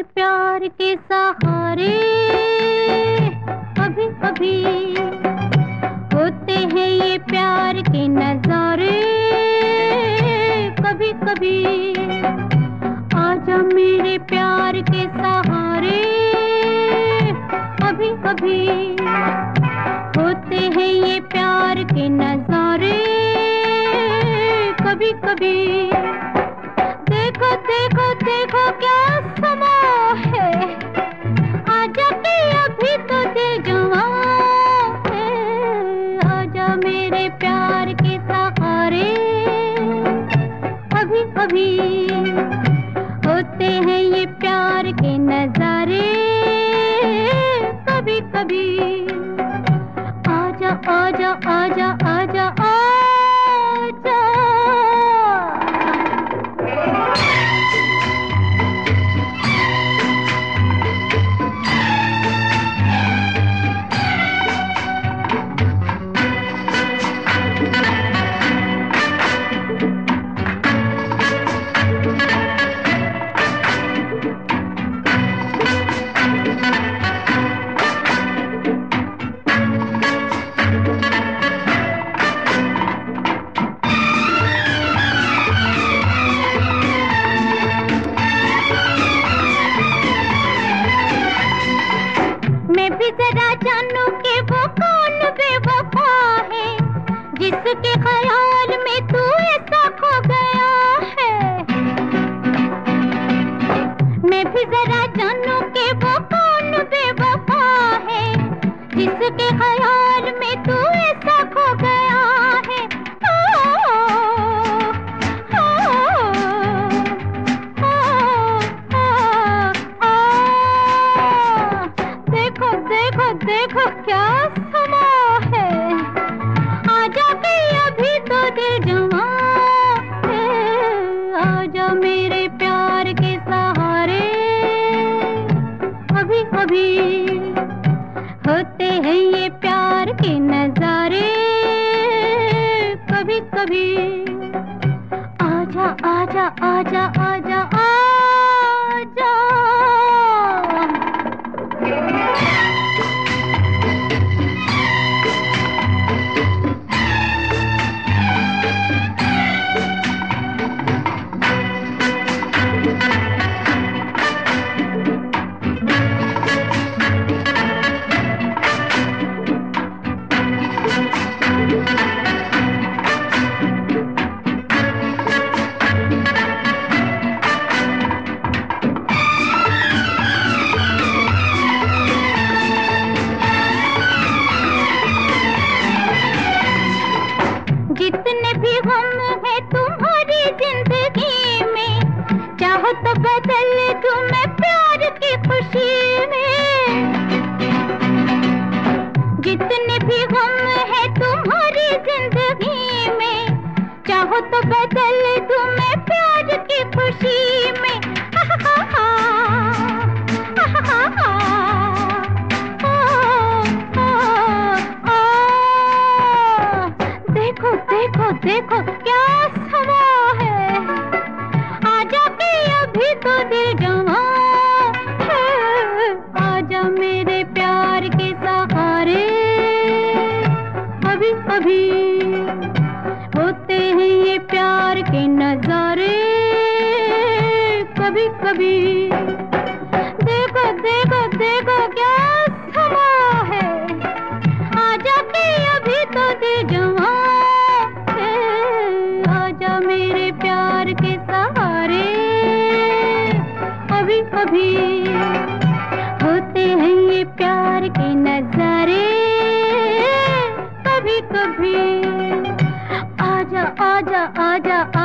प्यार के सहारे कभी कभी होते हैं ये प्यार के नजारे कभी कभी। आजा मेरे प्यार के सहारे कभी कभी होते हैं ये प्यार के नजारे कभी कभी। देखो देखो देखो क्या समा है, आजा के अभी तो दिल जवां है। आजा मेरे प्यार के सहारे कभी कभी होते हैं ये प्यार के नजारे कभी कभी। आजा आजा आजा आजा आजा। जरा जानू के वो कौन बेवफा है, जिसके ख्याल में तू ऐसा खो गया है। मैं भी जरा जानू के वो कौन बेवफा है, जिसके ख्याल में तू ऐसा खो गया है। देखो क्या समा है, आजा के अभी तो दिल जवां है। आजा मेरे प्यार के सहारे कभी कभी होते हैं ये प्यार के नजारे कभी कभी। आजा आजा आजा आजा आजा। जितने भी गम है तुम्हारी जिंदगी में, चाहो तो बदल दूं मैं प्यार की खुशी में। जितने भी गम है तुम्हारी जिंदगी में, चाहो तो बदल दूं मैं प्यार की खुशी में। देखो देखो क्या समा है, आजा के अभी तो दिल जवां है। आजा मेरे प्यार के सहारे कभी कभी होते हैं ये प्यार के नजारे कभी कभी। देखो देखो देखो क्या समा है, आजा के अभी तो दिल जवां मेरे प्यार के सहारे कभी कभी होते हैं ये प्यार के नजारे कभी कभी। आजा आजा आजा।